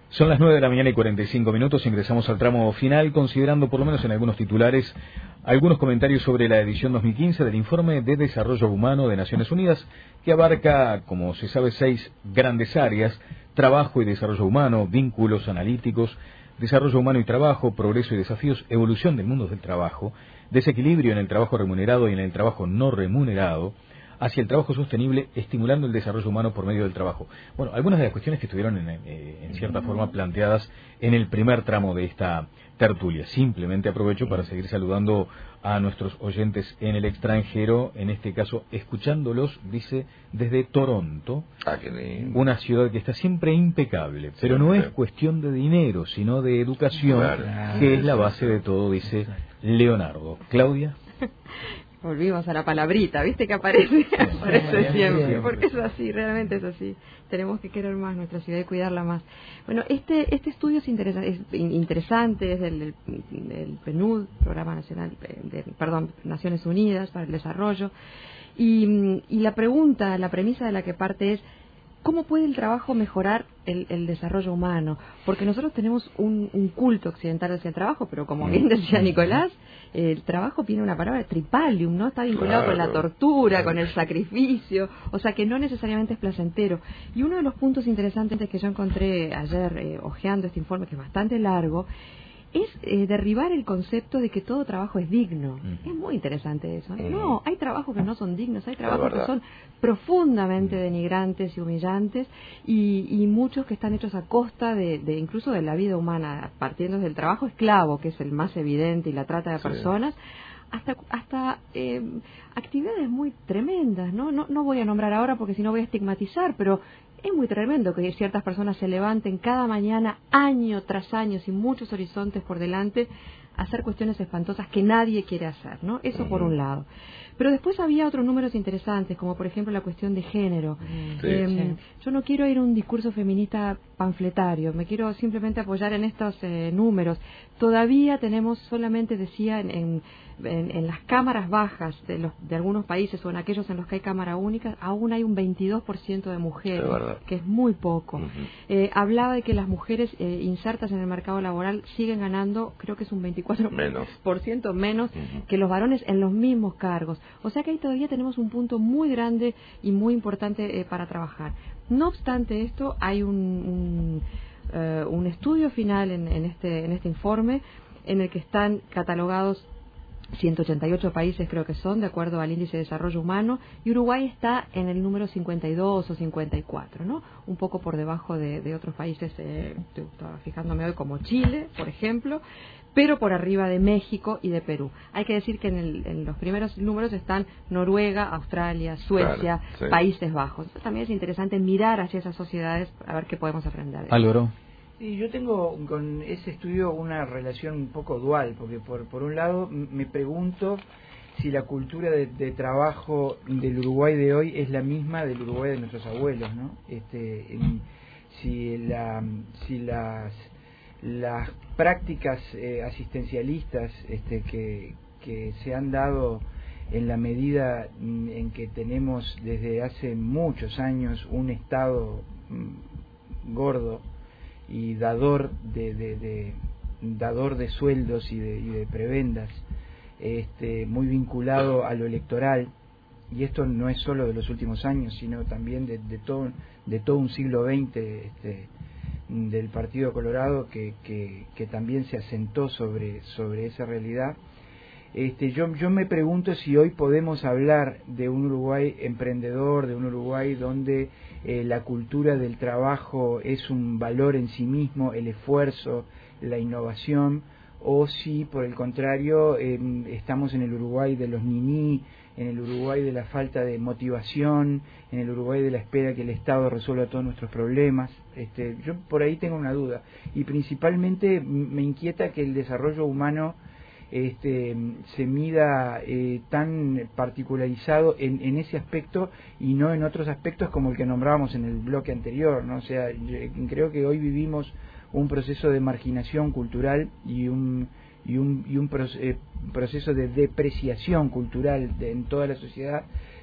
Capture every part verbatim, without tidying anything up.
Son las nueve de la mañana y cuarenta y cinco minutos, ingresamos al tramo final, considerando por lo menos en algunos titulares algunos comentarios sobre la edición dos mil quince del Informe de Desarrollo Humano de Naciones Unidas, que abarca, como se sabe, seis grandes áreas: trabajo y desarrollo humano, vínculos analíticos, desarrollo humano y trabajo, progreso y desafíos, evolución del mundo del trabajo, desequilibrio en el trabajo remunerado y en el trabajo no remunerado, hacia el trabajo sostenible, estimulando el desarrollo humano por medio del trabajo. Bueno, algunas de las cuestiones que estuvieron en, eh, en cierta forma planteadas en el primer tramo de esta tertulia. Simplemente aprovecho para seguir saludando a nuestros oyentes en el extranjero, en este caso escuchándolos, dice, desde Toronto, ah, qué lindo. Una ciudad que está siempre impecable, pero no es cuestión de dinero, sino de educación, claro, que es la base de todo, dice Leonardo. Claudia. Volvimos a la palabrita, ¿viste que aparece? Aparece siempre, porque es así, realmente es así. Tenemos que querer más nuestra ciudad y cuidarla más. Bueno, este este estudio es, interesa, es interesante, es del, del, del P N U D, Programa Nacional, de, perdón, Naciones Unidas para el Desarrollo, y, y la pregunta, la premisa de la que parte es: ¿cómo puede el trabajo mejorar el, el desarrollo humano? Porque nosotros tenemos un, un culto occidental hacia el trabajo, pero como bien decía Nicolás, el trabajo tiene una palabra tripalium, ¿no? Está vinculado, claro, con la tortura, claro, con el sacrificio, o sea que no necesariamente es placentero. Y uno de los puntos interesantes que yo encontré ayer eh, hojeando este informe, que es bastante largo, es eh, derribar el concepto de que todo trabajo es digno. Uh-huh. Es muy interesante eso. Uh-huh. No, hay trabajos que no son dignos, hay trabajos que son profundamente denigrantes y humillantes, y, y muchos que están hechos a costa de, de incluso de la vida humana, partiendo del trabajo esclavo, que es el más evidente, y la trata de sí. personas, hasta hasta eh, actividades muy tremendas, ¿no? ¿no? No voy a nombrar ahora porque si no voy a estigmatizar, pero es muy tremendo que ciertas personas se levanten cada mañana, año tras año, sin muchos horizontes por delante, a hacer cuestiones espantosas que nadie quiere hacer, ¿no? Eso por un lado. Pero después había otros números interesantes, como por ejemplo la cuestión de género. Sí, eh, sí. Yo no quiero ir a un discurso feminista panfletario, me quiero simplemente apoyar en estos eh, números. Todavía tenemos solamente, decía, en, en, en, en las cámaras bajas de, los, de algunos países, o en aquellos en los que hay cámara única, aún hay un veintidós por ciento de mujeres, es que es muy poco. Uh-huh. eh, hablaba de que las mujeres eh, insertas en el mercado laboral siguen ganando, creo que es un veinticuatro por ciento menos, menos uh-huh. que los varones en los mismos cargos. O sea que ahí todavía tenemos un punto muy grande y muy importante eh, para trabajar. No obstante esto, hay un, un, uh, un estudio final en, en, este, en este informe, en el que están catalogados ciento ochenta y ocho países, creo que son, de acuerdo al Índice de Desarrollo Humano, y Uruguay está en el número cincuenta y dos o cincuenta y cuatro, ¿no? Un poco por debajo de, de otros países, eh, estaba fijándome hoy, como Chile, por ejemplo, pero por arriba de México y de Perú. Hay que decir que en, el, en los primeros números están Noruega, Australia, Suecia, claro, sí. Países Bajos. Entonces, también es interesante mirar hacia esas sociedades a ver qué podemos aprender. Álvaro. Sí, yo tengo con ese estudio una relación un poco dual, porque por, por un lado me pregunto si la cultura de, de trabajo del Uruguay de hoy es la misma del Uruguay de nuestros abuelos, ¿no? Este, en, si la, si las las prácticas eh, asistencialistas este, que, que se han dado en la medida en que tenemos desde hace muchos años un Estado mm, gordo y dador de, de, de dador de sueldos y de, y de prebendas, este, muy vinculado a lo electoral, y esto no es solo de los últimos años, sino también de, de todo de todo un siglo veinte, este, del Partido Colorado, que, que, que también se asentó sobre sobre esa realidad. Este, yo yo me pregunto si hoy podemos hablar de un Uruguay emprendedor, de un Uruguay donde eh, la cultura del trabajo es un valor en sí mismo, el esfuerzo, la innovación, o si por el contrario eh, estamos en el Uruguay de los niní, en el Uruguay de la falta de motivación, en el Uruguay de la espera que el Estado resuelva todos nuestros problemas. Este, yo por ahí tengo una duda, y principalmente me inquieta que el desarrollo humano este, se mida eh, tan particularizado en, en ese aspecto y no en otros aspectos como el que nombrábamos en el bloque anterior, ¿no? O sea, creo que hoy vivimos un proceso de marginación cultural y un y un, y un proceso de depreciación cultural de, en toda la sociedad,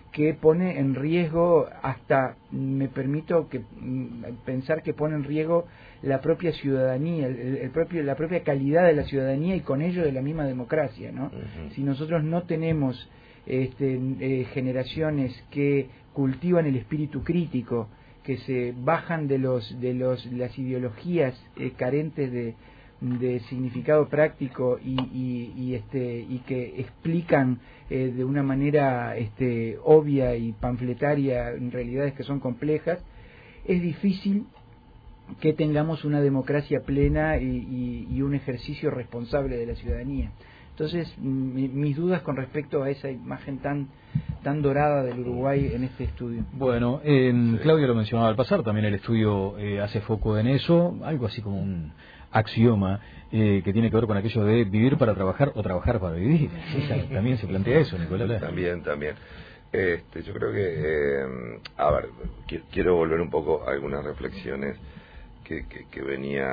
que pone en riesgo, hasta me permito que pensar que pone en riesgo la propia ciudadanía, el, el propio, la propia calidad de la ciudadanía y con ello de la misma democracia, ¿no? Uh-huh. Si nosotros no tenemos este, eh, generaciones que cultivan el espíritu crítico, que se bajan de los de los las ideologías eh, carentes de, de significado práctico y, y, y este y que explican eh, de una manera este obvia y panfletaria en realidades que son complejas, es difícil que tengamos una democracia plena y, y, y un ejercicio responsable de la ciudadanía. Entonces, mi, mis dudas con respecto a esa imagen tan tan dorada del Uruguay en este estudio. Bueno, en, sí. Claudia lo mencionaba al pasar, también el estudio eh, hace foco en eso, algo así como un axioma eh, que tiene que ver con aquello de vivir para trabajar o trabajar para vivir. Esa, también se plantea eso, Nicolás. También, también. Este, yo creo que, eh, a ver, quiero volver un poco a algunas reflexiones que, que, que venía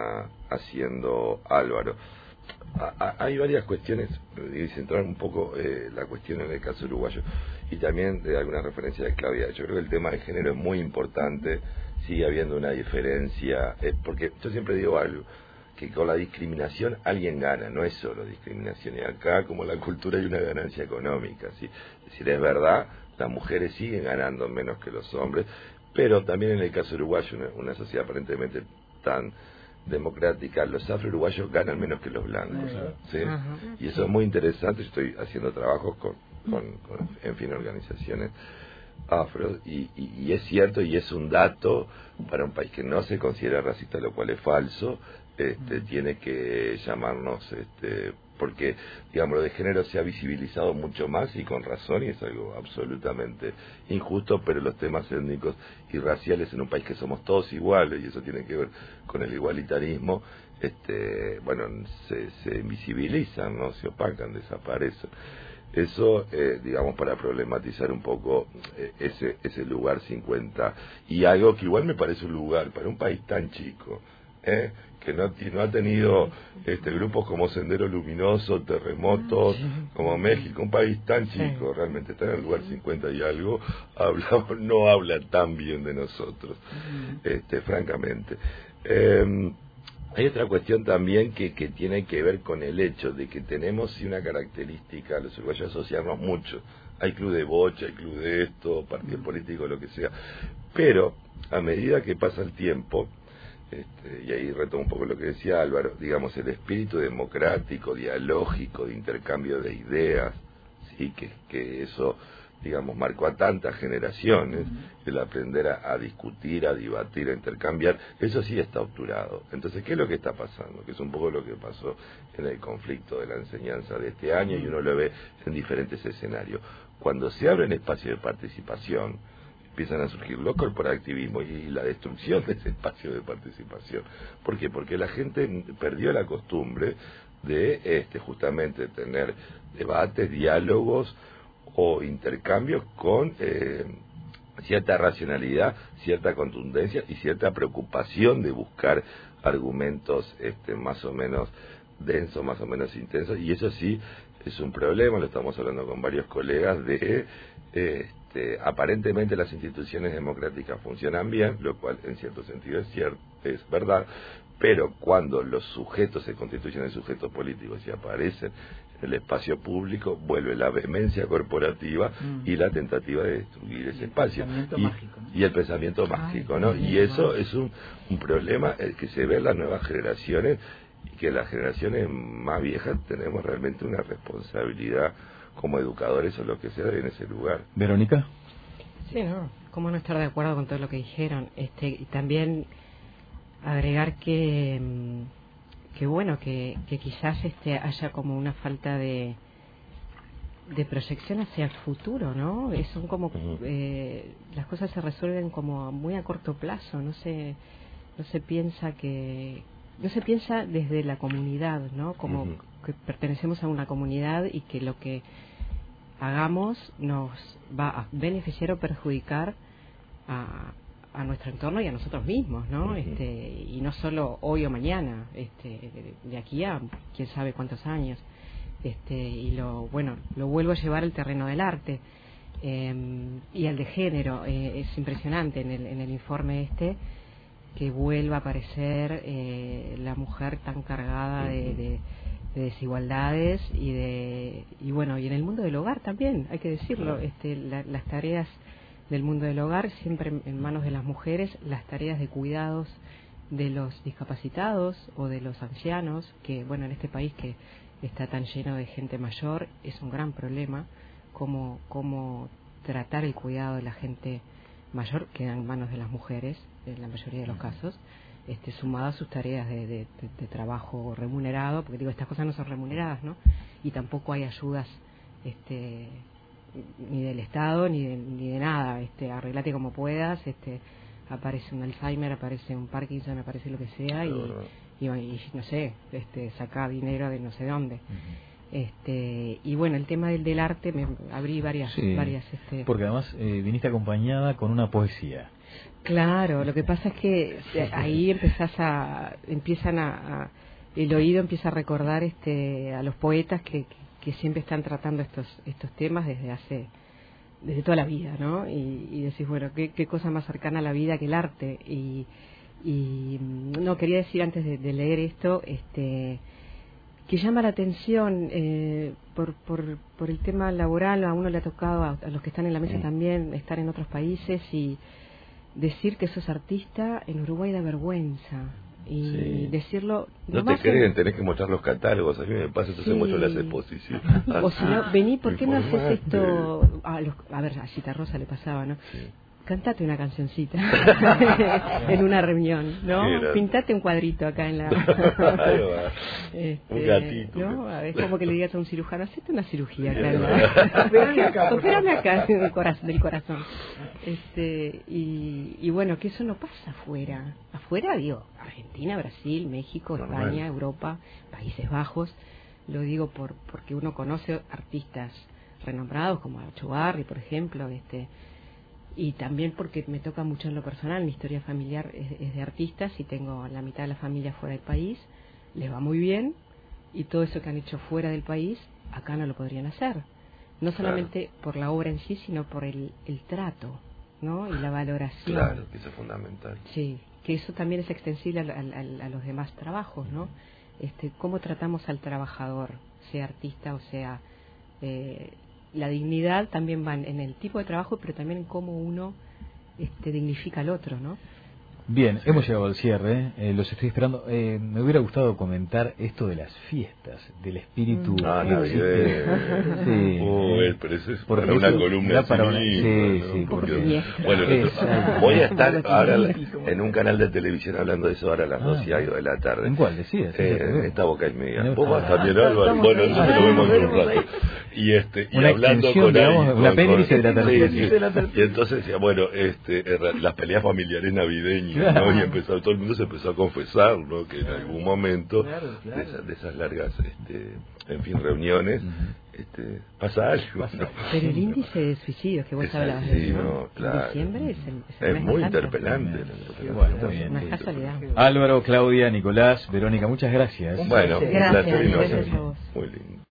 haciendo Álvaro. Hay varias cuestiones, y centrar un poco eh, la cuestión en el caso uruguayo, y también de alguna referencia de Claudia. Yo creo que el tema de género es muy importante, sigue habiendo una diferencia, eh, porque yo siempre digo algo, que con la discriminación alguien gana, no es solo discriminación, y acá como la cultura hay una ganancia económica, ¿sí? Es decir, es verdad, las mujeres siguen ganando menos que los hombres, pero también en el caso uruguayo, una, una sociedad aparentemente tan democrática, los afro-uruguayos ganan menos que los blancos, ¿sí? Y eso es muy interesante. Yo estoy haciendo trabajos con, con, con en fin, organizaciones afro, y, y, y es cierto, y es un dato para un país que no se considera racista, lo cual es falso. Este, tiene que llamarnos, este, porque, digamos, lo de género se ha visibilizado mucho más y con razón, y es algo absolutamente injusto, pero los temas étnicos y raciales en un país que somos todos iguales, y eso tiene que ver con el igualitarismo, este, bueno, se, se invisibilizan, ¿no? Se opacan, desaparecen. Eso, eh, digamos, para problematizar un poco eh, ese, ese lugar cincuenta, y algo que igual me parece un lugar para un país tan chico, ¿eh? que no, no ha tenido este grupos como Sendero Luminoso, terremotos, como México, un país tan chico, realmente está en el lugar cincuenta y algo, habla, no habla tan bien de nosotros, este, francamente. Eh, hay otra cuestión también que, que tiene que ver con el hecho de que tenemos sí una característica, los uruguayos asociarnos mucho. Hay club de bocha, hay club de esto, partido político, lo que sea. Pero, a medida que pasa el tiempo, Este, y ahí retomo un poco lo que decía Álvaro, digamos, el espíritu democrático, dialógico, de intercambio de ideas, sí, que, que eso, digamos, marcó a tantas generaciones, el aprender a, a discutir, a debatir, a intercambiar, eso sí está obturado. Entonces, ¿qué es lo que está pasando? Que es un poco lo que pasó en el conflicto de la enseñanza de este año, y uno lo ve en diferentes escenarios. Cuando se abren espacios de participación, empiezan a surgir los corporativismos y la destrucción de ese espacio de participación. ¿Por qué? Porque la gente perdió la costumbre de este justamente tener debates, diálogos o intercambios con eh, cierta racionalidad, cierta contundencia y cierta preocupación de buscar argumentos este, más o menos densos, más o menos intensos, y eso sí es un problema. Lo estamos hablando con varios colegas de... Eh, Este, aparentemente las instituciones democráticas funcionan bien, lo cual en cierto sentido es cierto, es verdad, pero cuando los sujetos se constituyen en sujetos políticos y aparecen en el espacio público, vuelve la vehemencia corporativa mm. y la tentativa de destruir ese y espacio. El y, mágico, ¿no? y el pensamiento Ay, mágico, ¿no? Y eso es un, un problema el que se ve en las nuevas generaciones, y que las generaciones más viejas tenemos realmente una responsabilidad como educadores o lo que sea en ese lugar. ¿Verónica? Sí, no, cómo no estar de acuerdo con todo lo que dijeron. Este, y también agregar que, que bueno, que, que quizás este haya como una falta de de proyección hacia el futuro, ¿no? Son como, uh-huh. eh, las cosas se resuelven como muy a corto plazo, no se, no se piensa que, no se piensa desde la comunidad, ¿no? Como uh-huh. que pertenecemos a una comunidad y que lo que hagamos nos va a beneficiar o perjudicar a, a nuestro entorno y a nosotros mismos, ¿no? Uh-huh. Este, y no solo hoy o mañana, este, de, de aquí a quién sabe cuántos años. Este, y lo bueno, lo vuelvo a llevar al terreno del arte. Eh, y el de género, eh, es impresionante en el, en el informe este que vuelva a aparecer eh, la mujer tan cargada de, de, de desigualdades y de y bueno y en el mundo del hogar también, hay que decirlo, este, la, las tareas del mundo del hogar siempre en manos de las mujeres, las tareas de cuidados de los discapacitados o de los ancianos, que bueno, en este país que está tan lleno de gente mayor es un gran problema cómo, cómo tratar el cuidado de la gente mayor, queda en manos de las mujeres en la mayoría de los casos, este, sumado a sus tareas de, de, de, de trabajo remunerado, porque digo, estas cosas no son remuneradas, ¿no? Y tampoco hay ayudas este, ni del Estado ni de, ni de nada, este, arreglate como puedas, este, aparece un Alzheimer, aparece un Parkinson, aparece lo que sea y, y, y no sé, este, saca dinero de no sé dónde. Uh-huh. Este, y bueno, el tema del, del arte, me abrí varias, sí, varias este... porque además eh, viniste acompañada con una poesía. Claro, lo que pasa es que ahí empezás a, empiezan a, a el oído empieza a recordar este a los poetas que, que, que siempre están tratando estos estos temas desde hace desde toda la vida, ¿no? Y, y decís, bueno, ¿qué, qué cosa más cercana a la vida que el arte. Y, y no, quería decir antes de, de leer esto, este que llama la atención eh, por, por, por el tema laboral, a uno le ha tocado, a, a los que están en la mesa también, estar en otros países y decir que sos artista en Uruguay da vergüenza. Y sí. decirlo... No te creen, en... tenés que mostrar los catálogos, a mí me pasa, entonces sí. muestro las exposiciones. O si no, vení, ¿por qué no haces esto? A, los, a ver, a Cita Rosa le pasaba, ¿no? Sí. Cantate una cancioncita en una reunión, ¿no? Pintate un cuadrito acá en la... este, un gatito. ¿no? Es como que le digas a un cirujano, hacete una cirugía acá en la... Opérame acá, opérame acá del corazón, del corazón. Este, y, y bueno, que eso no pasa afuera. Afuera, digo, Argentina, Brasil, México, Normal. España, Europa, Países Bajos. Lo digo por porque uno conoce artistas renombrados como Achobarri, por ejemplo, este... y también porque me toca mucho en lo personal, mi historia familiar es, es de artistas y tengo la mitad de la familia fuera del país, les va muy bien y todo eso que han hecho fuera del país, acá no lo podrían hacer. No solamente claro. por la obra en sí, sino por el, el trato, ¿no? Y la valoración. Claro, que eso es fundamental. Sí, que eso también es extensible a, a, a los demás trabajos, ¿no? Este, cómo tratamos al trabajador, sea artista o sea... Eh, la dignidad también va en el tipo de trabajo, pero también en cómo uno este, dignifica al otro, ¿no? Bien, sí. hemos llegado al cierre, eh, los estoy esperando. Eh, me hubiera gustado comentar esto de las fiestas, del espíritu. Ah, no, sí. sí. Uy, pero eso es para una columna para una, sí, sí, ¿no? sí, porque, porque, bueno, nosotros, voy a estar ahora en un canal de televisión hablando de eso ahora a las dos y algo de la tarde. ¿En cuál decías? Eh, en esta Boca y Media. Vos vas también, Álvaro. Bueno, nosotros lo vemos en un rato. Y este y una hablando con digamos, alguien, una apéndice de la tercera. Sí, sí. Y entonces decía, bueno, este las peleas familiares navideñas. Claro. ¿no? Y empezó, todo el mundo se empezó a confesar, ¿no? Que en algún momento claro, claro. De, esas, de esas largas, este, en fin, reuniones, uh-huh. este, pasa algo. Pasa. ¿no? Pero el índice de suicidios que vos es hablabas así, de eso, ¿no? Claro. En diciembre es, el, es, el es muy bastante. interpelante. Sí, bueno, muy bien. No es casualidad. Álvaro, Claudia, Nicolás, Verónica, muchas gracias. Bueno, gracias, un placer. gracias a vos. Muy lindo.